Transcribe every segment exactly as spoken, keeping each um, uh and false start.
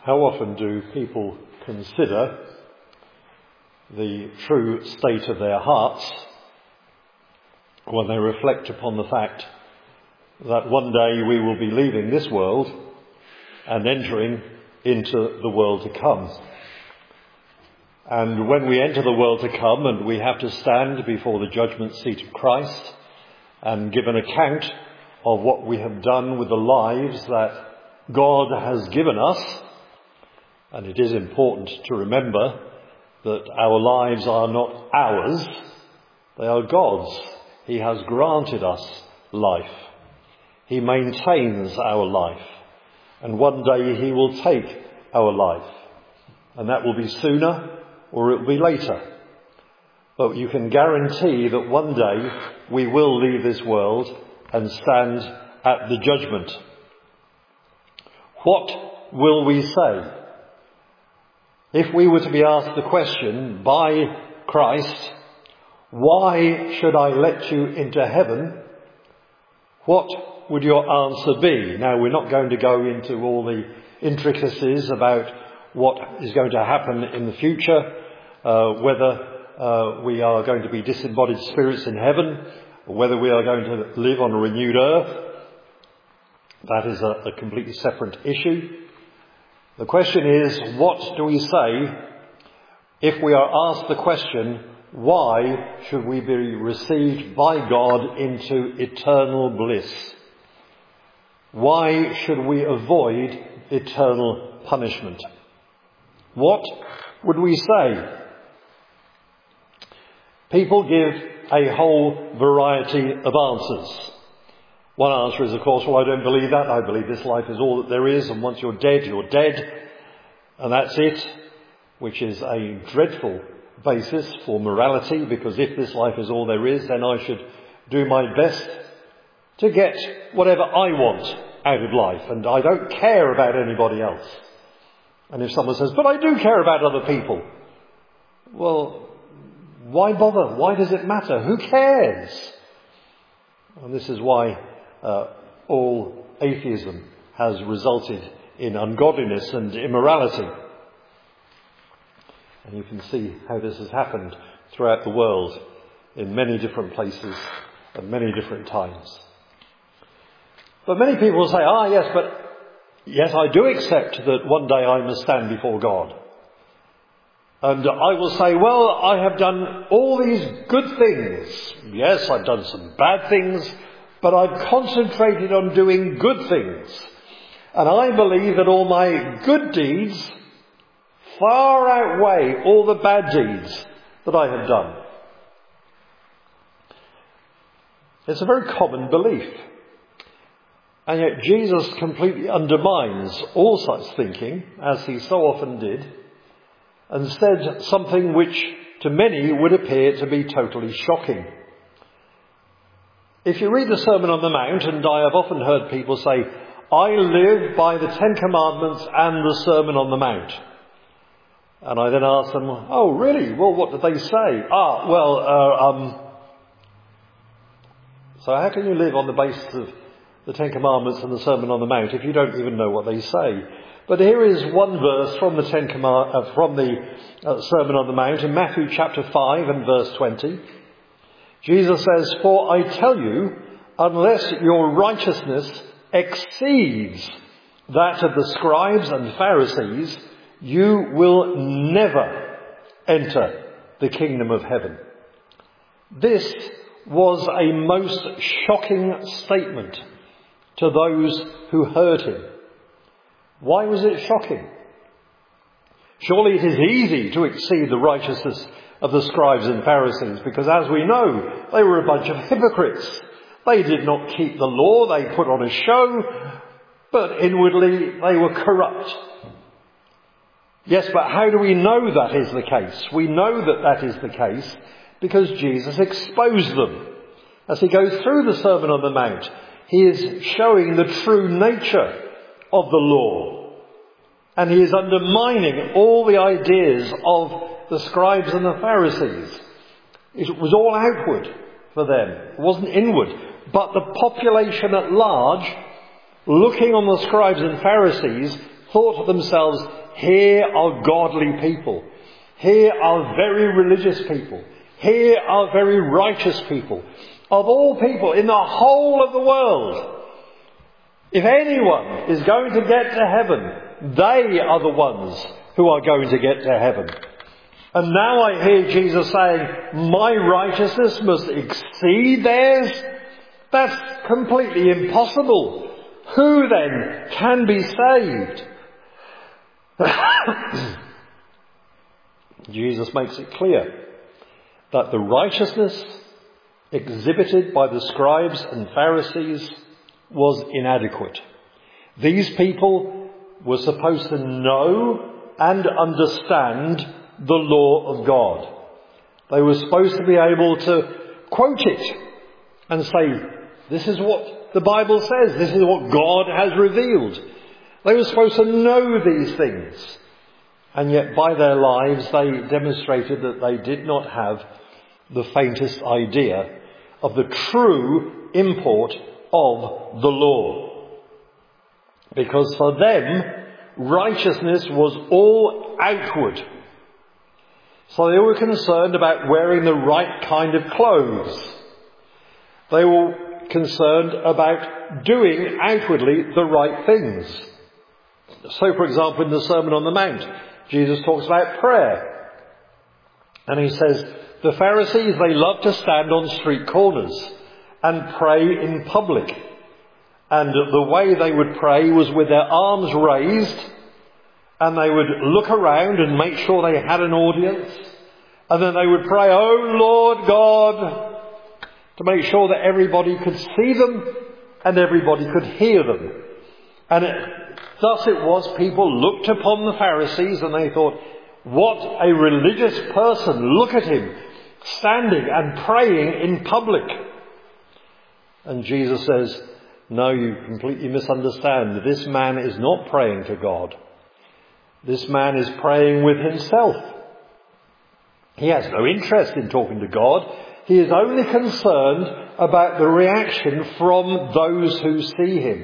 How often do people consider the true state of their hearts when they reflect upon the fact that one day we will be leaving this world and entering into the world to come? And when we enter the world to come and we have to stand before the judgment seat of Christ and give an account of what we have done with the lives that God has given us, and it is important to remember that our lives are not ours, they are God's. He has granted us life. He maintains our life. And one day he will take our life. And that will be sooner or it will be later. But you can guarantee that one day we will leave this world and stand at the judgment. What will we say? If we were to be asked the question by Christ, why should I let you into heaven? What would your answer be? Now, we're not going to go into all the intricacies about what is going to happen in the future, uh, whether uh, we are going to be disembodied spirits in heaven, or whether we are going to live on a renewed earth. That is a, a completely separate issue. The question is, what do we say if we are asked the question, why should we be received by God into eternal bliss? Why should we avoid eternal punishment? What would we say? People give a whole variety of answers. One answer is, of course, well, I don't believe that. I believe this life is all that there is, and once you're dead, you're dead, and that's it, which is a dreadful basis for morality, because if this life is all there is, then I should do my best to get whatever I want out of life, and I don't care about anybody else. And if someone says, but I do care about other people, well, why bother? Why does it matter? Who cares? And this is why Uh, all atheism has resulted in ungodliness and immorality. And you can see how this has happened throughout the world in many different places at many different times. But many people will say, ah yes, but yes, I do accept that one day I must stand before God. And I will say, well, I have done all these good things. Yes, I've done some bad things, but I've concentrated on doing good things. And I believe that all my good deeds far outweigh all the bad deeds that I have done. It's a very common belief. And yet Jesus completely undermines all such thinking, as he so often did, and said something which to many would appear to be totally shocking. If you read the Sermon on the Mount, and I have often heard people say, I live by the Ten Commandments and the Sermon on the Mount. And I then ask them, oh really? Well, what did they say? Ah, well, uh, um, so how can you live on the basis of the Ten Commandments and the Sermon on the Mount if you don't even know what they say? But here is one verse from the Ten Command, uh, from the uh, Sermon on the Mount in Matthew chapter five and verse twenty. Jesus says, for I tell you, unless your righteousness exceeds that of the scribes and Pharisees, you will never enter the kingdom of heaven. This was a most shocking statement to those who heard him. Why was it shocking? Surely it is easy to exceed the righteousness of the scribes and Pharisees, because as we know, they were a bunch of hypocrites. They did not keep the law, they put on a show, but inwardly they were corrupt. Yes, but how do we know that is the case? We know that that is the case because Jesus exposed them. As he goes through the Sermon on the Mount, he is showing the true nature of the law. And he is undermining all the ideas of the scribes and the Pharisees. It was all outward for them. It wasn't inward. But the population at large, looking on the scribes and Pharisees, thought to themselves, here are godly people. Here are very religious people. Here are very righteous people. Of all people in the whole of the world, if anyone is going to get to heaven, they are the ones who are going to get to heaven. And now I hear Jesus saying, my righteousness must exceed theirs. That's completely impossible. Who then can be saved? Jesus makes it clear that the righteousness exhibited by the scribes and Pharisees was inadequate. These people were supposed to know and understand the law of God. They were supposed to be able to quote it and say, this is what the Bible says, this is what God has revealed. They were supposed to know these things. And yet by their lives they demonstrated that they did not have the faintest idea of the true import of the law. Because for them, righteousness was all outward. So they were concerned about wearing the right kind of clothes. They were concerned about doing outwardly the right things. So, for example, in the Sermon on the Mount, Jesus talks about prayer. And he says, the Pharisees, they love to stand on street corners and pray in public. And the way they would pray was with their arms raised, and they would look around and make sure they had an audience. And then they would pray, oh Lord God, to make sure that everybody could see them and everybody could hear them. And it, thus it was people looked upon the Pharisees and they thought, what a religious person, look at him, standing and praying in public. And Jesus says, no, you completely misunderstand. This man is not praying to God. This man is praying with himself. He has no interest in talking to God. He is only concerned about the reaction from those who see him.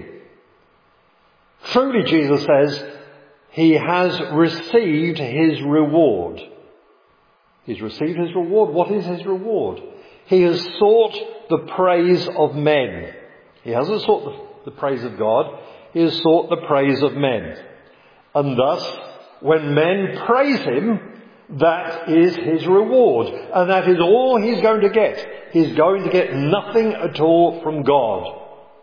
Truly, Jesus says, he has received his reward. He's received his reward. What is his reward? He has sought the praise of men. He hasn't sought the, the praise of God. He has sought the praise of men. And thus, when men praise him, that is his reward. And that is all he's going to get. He's going to get nothing at all from God.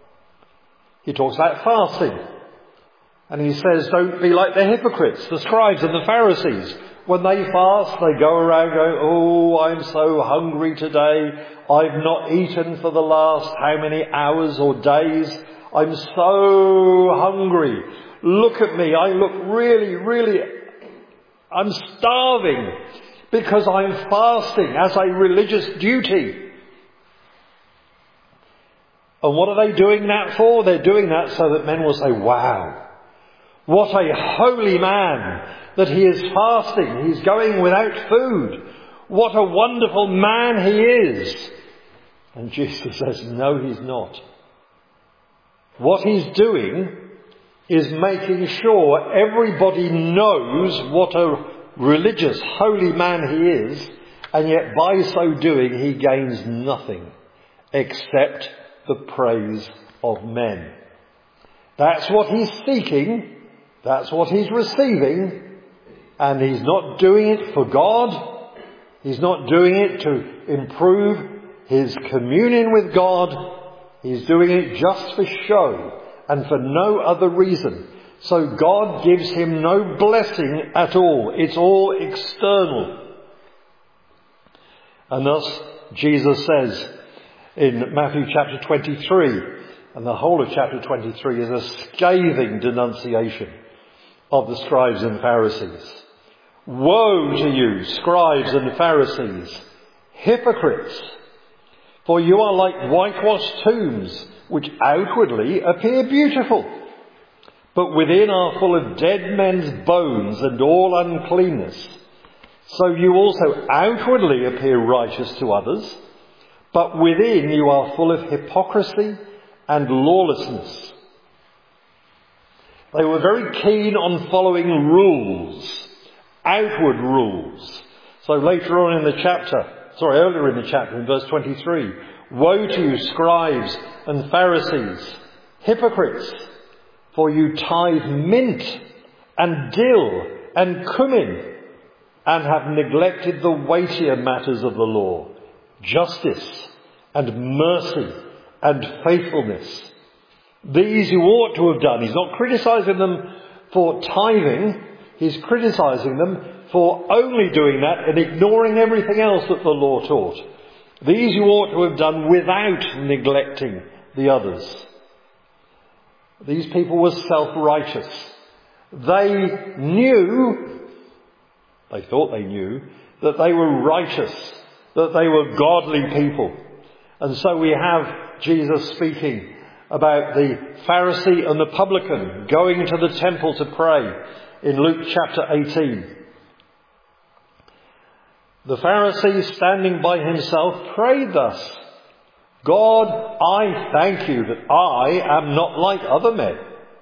He talks about fasting. And he says, don't be like the hypocrites, the scribes and the Pharisees. When they fast, they go around going, oh, I'm so hungry today. I've not eaten for the last how many hours or days. I'm so hungry. Look at me. I look really, really, I'm starving because I'm fasting as a religious duty. And what are they doing that for? They're doing that so that men will say, wow, what a holy man that he is fasting. He's going without food. What a wonderful man he is. And Jesus says, no, he's not. What he's doing is making sure everybody knows what a religious, holy man he is, and yet by so doing he gains nothing except the praise of men. That's what he's seeking. That's what he's receiving. And he's not doing it for God. He's not doing it to improve his communion with God. He's doing it just for show and for no other reason. So God gives him no blessing at all. It's all external. And thus Jesus says in Matthew chapter twenty-three, and the whole of chapter twenty-three is a scathing denunciation of the scribes and Pharisees. Woe to you, scribes and Pharisees, hypocrites! For you are like whitewashed tombs, which outwardly appear beautiful, but within are full of dead men's bones and all uncleanness. So you also outwardly appear righteous to others, but within you are full of hypocrisy and lawlessness. They were very keen on following rules, outward rules. So later on in the chapter, sorry, earlier in the chapter, in verse twenty-three, woe to you, scribes and Pharisees, hypocrites, for you tithe mint and dill and cumin, and have neglected the weightier matters of the law, justice and mercy and faithfulness. These you ought to have done. He's not criticizing them for tithing. He's criticizing them for only doing that and ignoring everything else that the law taught. These you ought to have done without neglecting the others. These people were self-righteous. They knew, they thought they knew, that they were righteous, that they were godly people. And so we have Jesus speaking about the Pharisee and the publican going to the temple to pray in Luke chapter eighteen. The Pharisee, standing by himself, prayed thus: God, I thank you that I am not like other men,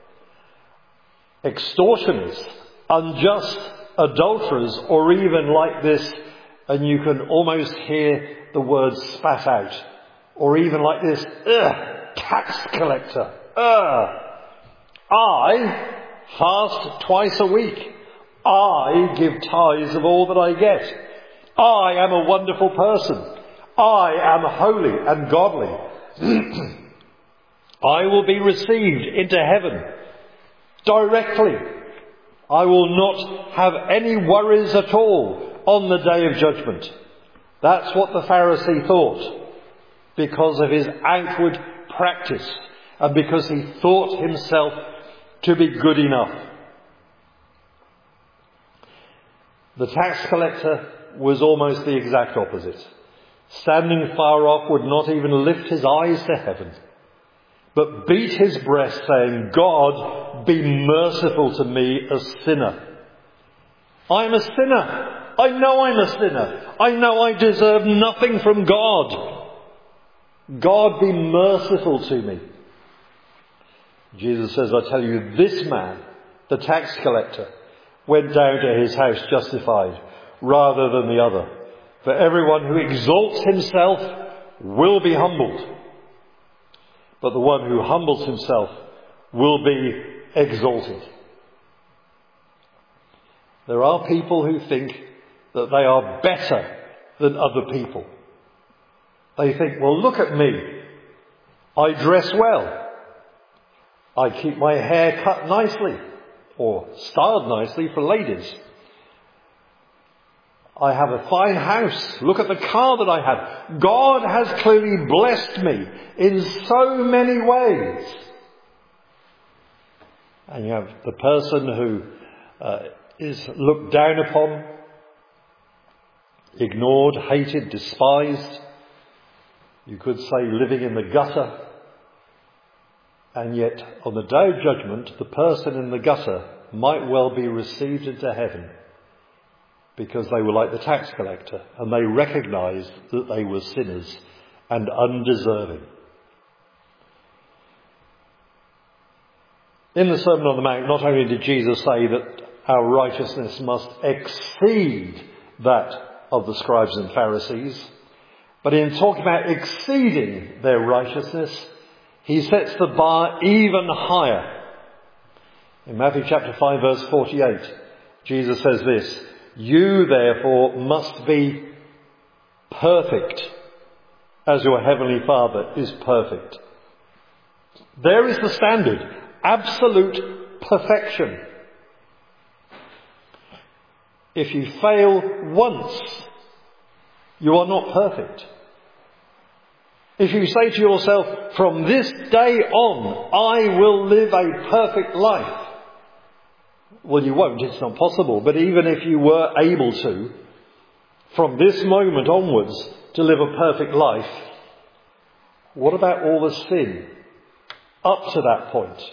extortioners, unjust, adulterers, or even like this, and you can almost hear the words spat out, or even like this, ugh, tax collector, ugh. I fast twice a week. I give tithes of all that I get. I am a wonderful person. I am holy and godly. I will be received into heaven directly. I will not have any worries at all on the day of judgment. That's what the Pharisee thought, because of his outward practice and because he thought himself to be good enough. The tax collector was almost the exact opposite. Standing far off, would not even lift his eyes to heaven, but beat his breast, saying, God, be merciful to me, a sinner. I am a sinner. I know I'm a sinner. I know I deserve nothing from God. God, be merciful to me. Jesus says, I tell you, this man, the tax collector, went down to his house justified rather than the other. For everyone who exalts himself will be humbled, but the one who humbles himself will be exalted. There are people who think that they are better than other people. They think, well, look at me. I dress well. I keep my hair cut nicely, or styled nicely for ladies. I have a fine house. Look at the car that I have. God has clearly blessed me in so many ways. And you have the person who uh, is looked down upon, ignored, hated, despised. You could say living in the gutter. And yet, on the day of judgment, the person in the gutter might well be received into heaven, because they were like the tax collector and they recognized that they were sinners and undeserving. In the Sermon on the Mount, not only did Jesus say that our righteousness must exceed that of the scribes and Pharisees, but in talking about exceeding their righteousness, he sets the bar even higher. In Matthew chapter five verse forty-eight, Jesus says this: you therefore must be perfect as your heavenly Father is perfect. There is the standard. Absolute perfection. If you fail once, you are not perfect. If you say to yourself, from this day on, I will live a perfect life, well, you won't. It's not possible. But even if you were able to, from this moment onwards, to live a perfect life, what about all the sin up to that point?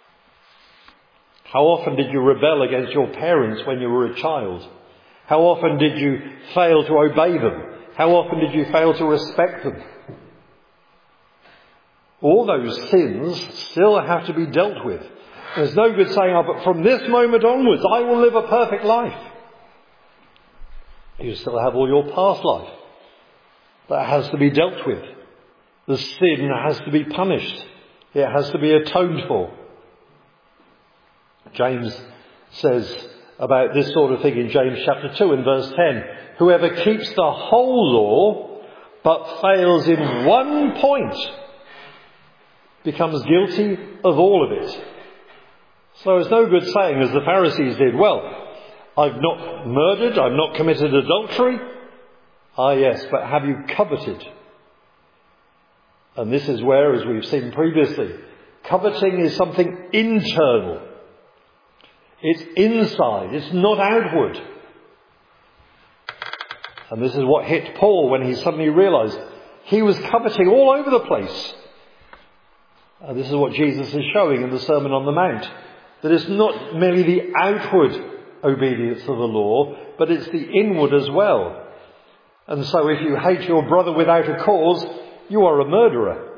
How often did you rebel against your parents when you were a child? How often did you fail to obey them? How often did you fail to respect them? All those sins still have to be dealt with. There's no good saying, oh, but from this moment onwards, I will live a perfect life. You still have all your past life that has to be dealt with. The sin has to be punished. It has to be atoned for. James says about this sort of thing in James chapter two and verse ten, whoever keeps the whole law but fails in one point becomes guilty of all of it. So it's no good saying, as the Pharisees did, well, I've not murdered, I've not committed adultery. Ah, yes, but have you coveted? And this is where, as we've seen previously, coveting is something internal. It's inside, it's not outward. And this is what hit Paul when he suddenly realised he was coveting all over the place. And this is what Jesus is showing in the Sermon on the Mount. That it's not merely the outward obedience of the law, but it's the inward as well. And so if you hate your brother without a cause, you are a murderer.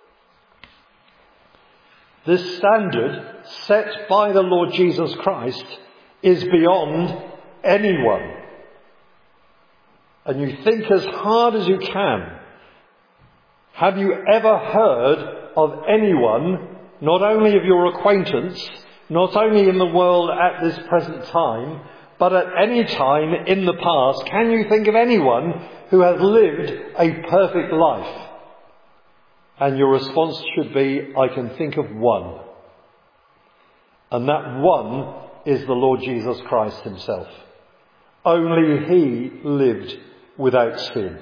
This standard set by the Lord Jesus Christ is beyond anyone. And you think as hard as you can, have you ever heard of anyone, not only of your acquaintance, not only in the world at this present time, but at any time in the past, can you think of anyone who has lived a perfect life? And your response should be, I can think of one. And that one is the Lord Jesus Christ himself. Only he lived without sin.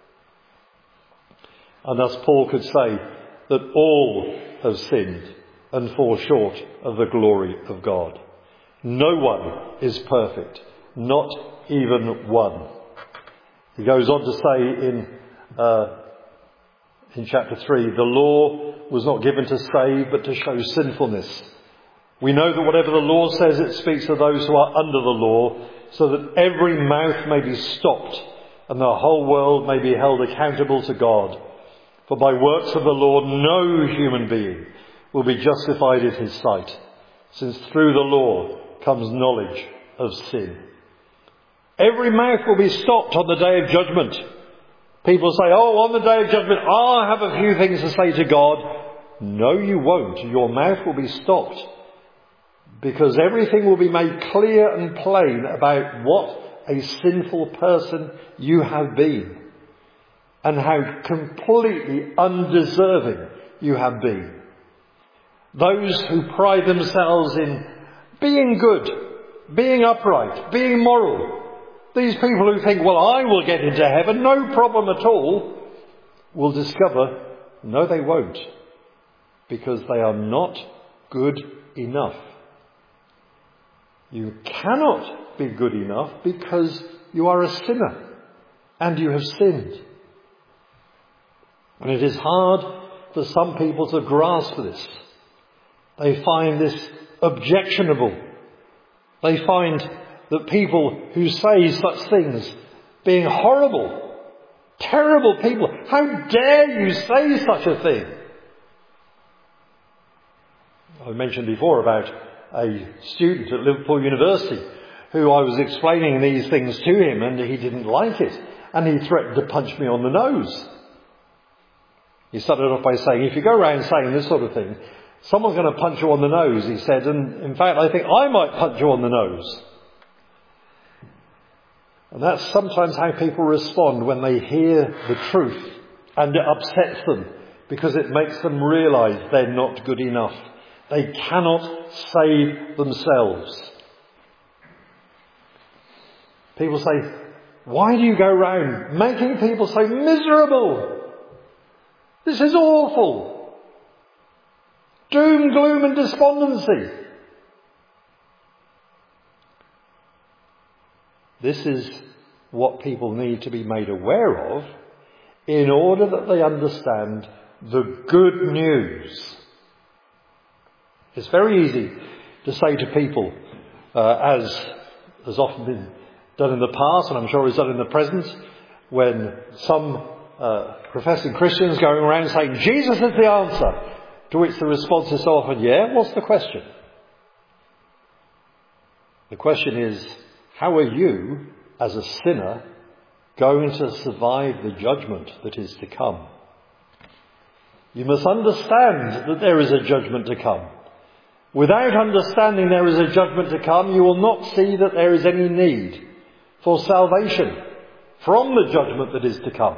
And thus Paul could say that all have sinned and fall short of the glory of God. No one is perfect, not even one. He goes on to say in uh, in chapter three, the law was not given to save but to show sinfulness. We know that whatever the law says, it speaks to those who are under the law, so that every mouth may be stopped and the whole world may be held accountable to God. For by works of the law no human being will be justified in his sight, since through the law comes knowledge of sin. Every mouth will be stopped on the day of judgment. People say, oh, on the day of judgment, I'll have a few things to say to God. No, you won't. Your mouth will be stopped. Because everything will be made clear and plain about what a sinful person you have been. And how completely undeserving you have been. Those who pride themselves in being good, being upright, being moral. These people who think, well, I will get into heaven, no problem at all, will discover, no, they won't. Because they are not good enough. You cannot be good enough because you are a sinner and you have sinned. And it is hard for some people to grasp this. They find this objectionable. They find that people who say such things being horrible, terrible people. How dare you say such a thing? I mentioned before about a student at Liverpool University who I was explaining these things to him and he didn't like it. And he threatened to punch me on the nose. He started off by saying, if you go around saying this sort of thing, someone's going to punch you on the nose, he said, and in fact I think I might punch you on the nose. And that's sometimes how people respond when they hear the truth, and it upsets them because it makes them realise they're not good enough. They cannot save themselves. People say, why do you go around making people so miserable? This is awful. Doom, gloom and despondency. This is what people need to be made aware of in order that they understand the good news. It's very easy to say to people, uh, as has often been done in the past, and I'm sure is done in the present, when some uh, professing Christians going around saying, Jesus is the answer, to which the response is so often, yeah, what's the question? The question is, how are you, as a sinner, going to survive the judgment that is to come? You must understand that there is a judgment to come. Without understanding there is a judgment to come, you will not see that there is any need for salvation from the judgment that is to come.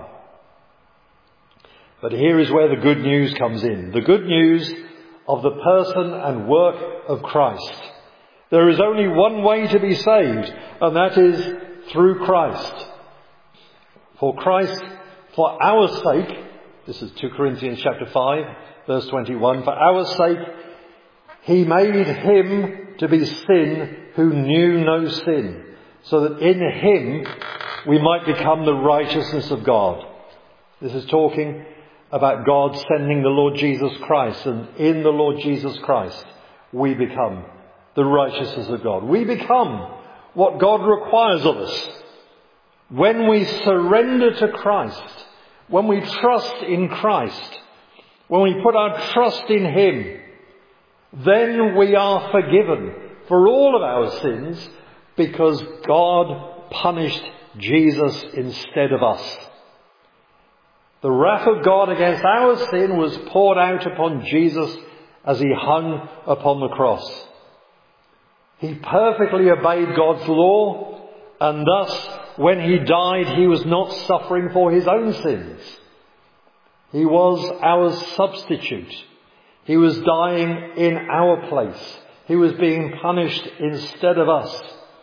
But here is where the good news comes in. The good news of the person and work of Christ. There is only one way to be saved, and that is through Christ. For Christ, for our sake, this is two Corinthians chapter five, verse twenty-one, for our sake, he made him to be sin who knew no sin, so that in him we might become the righteousness of God. This is talking about God sending the Lord Jesus Christ, and in the Lord Jesus Christ we become the righteousness of God. We become what God requires of us. When we surrender to Christ, when we trust in Christ, when we put our trust in him, then we are forgiven for all of our sins because God punished Jesus instead of us. The wrath of God against our sin was poured out upon Jesus as he hung upon the cross. He perfectly obeyed God's law, and thus when he died he was not suffering for his own sins. He was our substitute. He was dying in our place. He was being punished instead of us.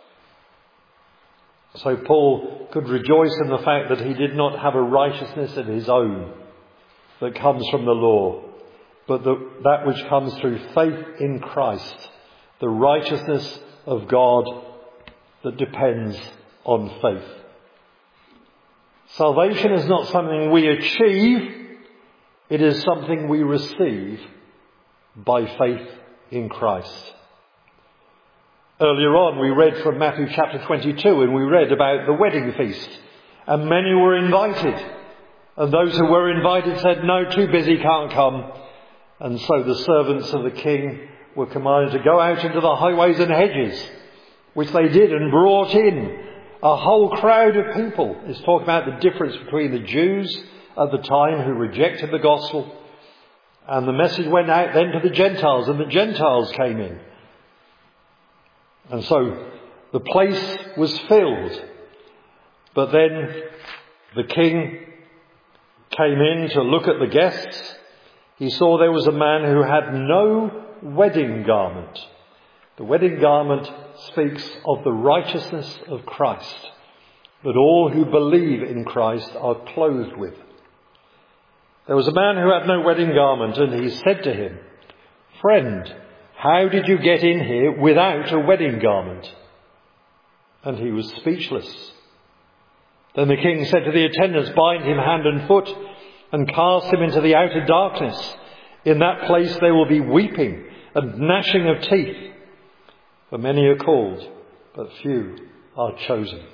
So Paul could rejoice in the fact that he did not have a righteousness of his own that comes from the law, but the, that which comes through faith in Christ, the righteousness of God that depends on faith. Salvation is not something we achieve, it is something we receive by faith in Christ. Earlier on we read from Matthew chapter twenty-two, and we read about the wedding feast, and many were invited, and those who were invited said, "No, too busy, can't come." And so the servants of the king were commanded to go out into the highways and hedges, which they did, and brought in a whole crowd of people. It's talking about the difference between the Jews at the time who rejected the gospel, and the message went out then to the Gentiles, and the Gentiles came in. And so the place was filled. But then the king came in to look at the guests. He saw there was a man who had no wedding garment. The wedding garment speaks of the righteousness of Christ, that all who believe in Christ are clothed with. There was a man who had no wedding garment, and he said to him, "Friend, how did you get in here without a wedding garment?" And he was speechless. Then the king said to the attendants, "Bind him hand and foot and cast him into the outer darkness. In that place there will be weeping and gnashing of teeth. For many are called, but few are chosen."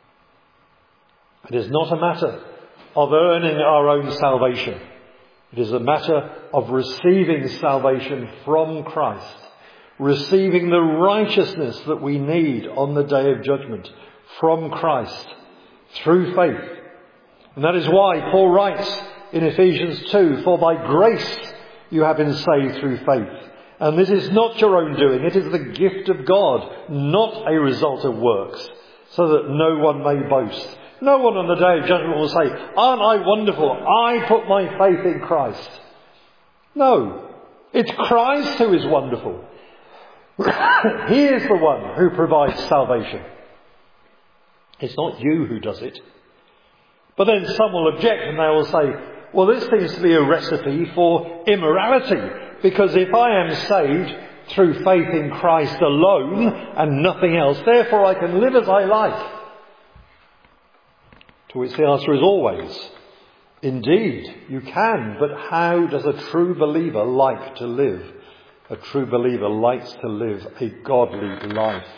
It is not a matter of earning our own salvation. It is a matter of receiving salvation from Christ, receiving the righteousness that we need on the day of judgment from Christ through faith. And that is why Paul writes in Ephesians two, "For by grace you have been saved through faith. And this is not your own doing, it is the gift of God, not a result of works, so that no one may boast." No one on the day of judgment will say, "Aren't I wonderful? I put my faith in Christ." No, it's Christ who is wonderful. He is the one who provides salvation. It's not you who does it. But then some will object and they will say, "Well, this seems to be a recipe for immorality, because if I am saved through faith in Christ alone and nothing else, therefore I can live as I like." To which the answer is always, indeed, you can, but how does a true believer like to live? A true believer likes to live a godly life.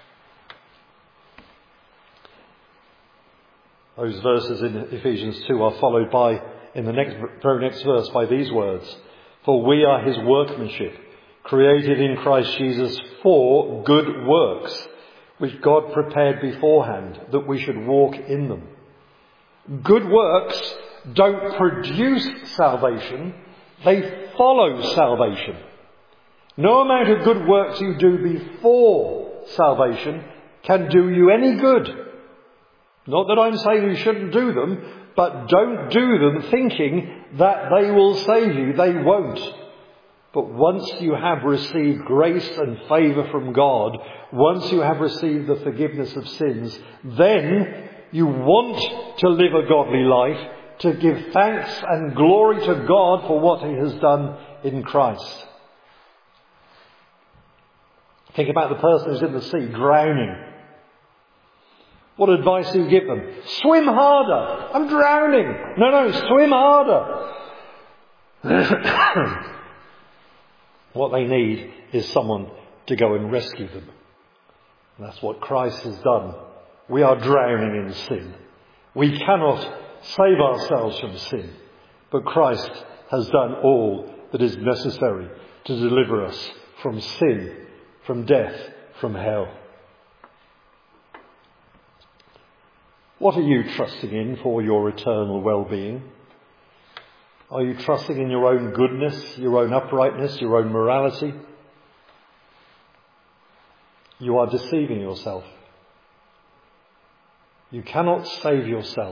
Those verses in Ephesians two are followed by, in the next, very next verse, by these words, "For we are his workmanship, created in Christ Jesus for good works, which God prepared beforehand that we should walk in them. Good works don't produce salvation, they follow salvation. No amount of good works you do before salvation can do you any good. Not that I'm saying you shouldn't do them, but don't do them thinking that they will save you. They won't. But once you have received grace and favour from God, once you have received the forgiveness of sins, then you want to live a godly life, to give thanks and glory to God for what he has done in Christ. Think about the person who's in the sea, drowning. What advice do you give them? Swim harder. I'm drowning. No, no, swim harder. What they need is someone to go and rescue them. And that's what Christ has done. We are drowning in sin. We cannot save ourselves from sin. But Christ has done all that is necessary to deliver us from sin, from death, from hell. What are you trusting in for your eternal well-being? Are you trusting in your own goodness, your own uprightness, your own morality? You are deceiving yourself. You cannot save yourself.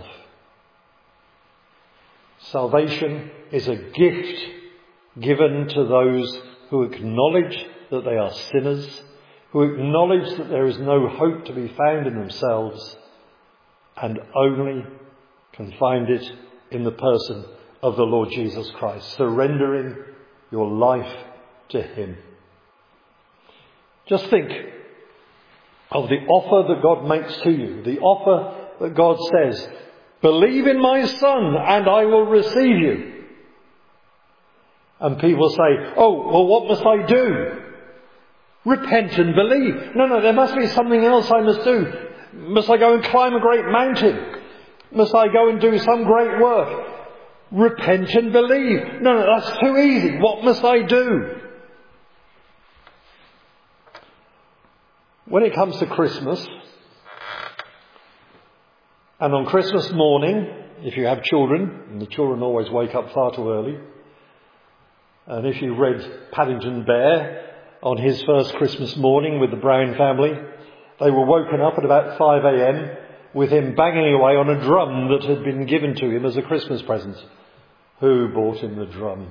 Salvation is a gift given to those who acknowledge that they are sinners, who acknowledge that there is no hope to be found in themselves, and only can find it in the person of the Lord Jesus Christ, surrendering your life to him. Just think of the offer that God makes to you, the offer that God says, believe in my Son and I will receive you. And people say, oh, well, what must I do? Repent and believe. No, no, there must be something else I must do. Must I go and climb a great mountain? Must I go and do some great work? Repent and believe. No, no, that's too easy. What must I do? When it comes to Christmas, and on Christmas morning, if you have children, and the children always wake up far too early, and if you read Paddington Bear on his first Christmas morning with the Brown family, they were woken up at about five a.m. with him banging away on a drum that had been given to him as a Christmas present. Who bought him the drum?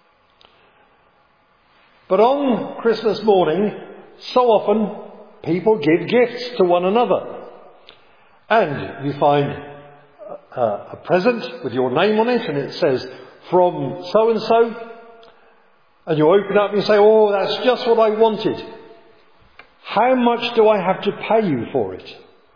But on Christmas morning, so often people give gifts to one another. And you find a, a present with your name on it, and it says, from so-and-so. And you open up and you say, oh, that's just what I wanted. How much do I have to pay you for it?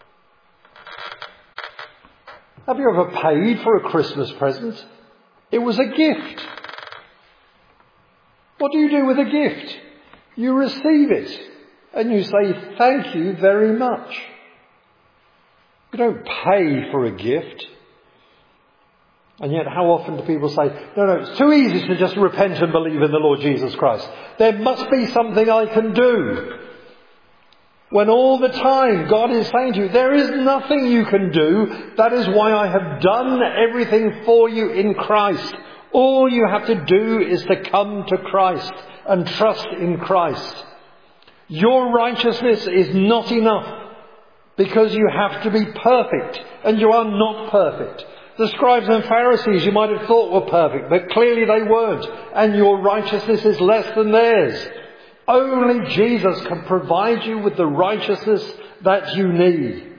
Have you ever paid for a Christmas present? It was a gift. What do you do with a gift? You receive it and you say, thank you very much. You don't pay for a gift. And yet how often do people say, no, no, it's too easy to just repent and believe in the Lord Jesus Christ. There must be something I can do. When all the time God is saying to you, there is nothing you can do. That is why I have done everything for you in Christ. All you have to do is to come to Christ and trust in Christ. Your righteousness is not enough because you have to be perfect, and you are not perfect. The scribes and Pharisees you might have thought were perfect, but clearly they weren't, and your righteousness is less than theirs. Only Jesus can provide you with the righteousness that you need.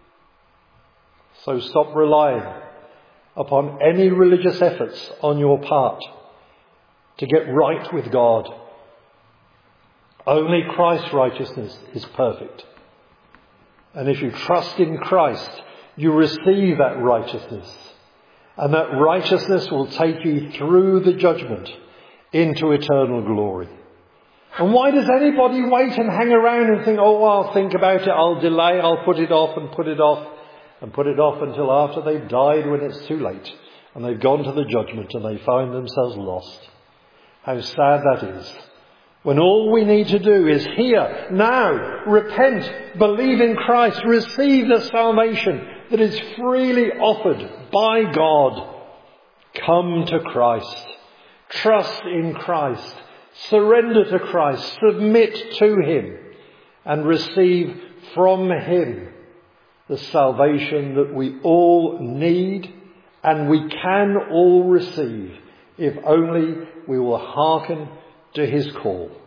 So stop relying upon any religious efforts on your part to get right with God. Only Christ's righteousness is perfect. And if you trust in Christ, you receive that righteousness. And that righteousness will take you through the judgment into eternal glory. And why does anybody wait and hang around and think, oh, I'll think about it, I'll delay, I'll put it off and put it off and put it off until after they've died when it's too late and they've gone to the judgment and they find themselves lost. How sad that is. when all we need to do is here, now, repent, believe in Christ, receive the salvation that is freely offered by God. Come to Christ, trust in Christ, surrender to Christ, submit to Him, and receive from Him the salvation that we all need and we can all receive if only we will hearken to His call.